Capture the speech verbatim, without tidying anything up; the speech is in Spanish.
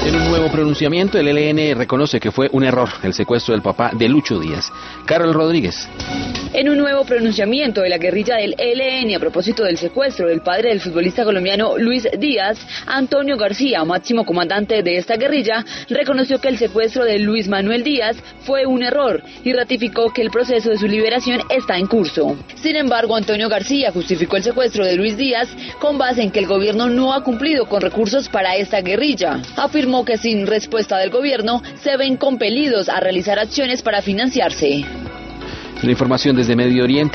En un nuevo pronunciamiento, el E L N reconoce que fue un error el secuestro del papá de Lucho Díaz. Carol Rodríguez. En un nuevo pronunciamiento de la guerrilla del E L N a propósito del secuestro del padre del futbolista colombiano Luis Díaz, Antonio García, máximo comandante de esta guerrilla, reconoció que el secuestro de Luis Manuel Díaz fue un error y ratificó que el proceso de su liberación está en curso. Sin embargo, Antonio García justificó el secuestro de Luis Díaz con base en que el gobierno no ha cumplido con recursos para esta guerrilla. Afirmó que sin respuesta del gobierno se ven compelidos a realizar acciones para financiarse. La información desde Medio Oriente.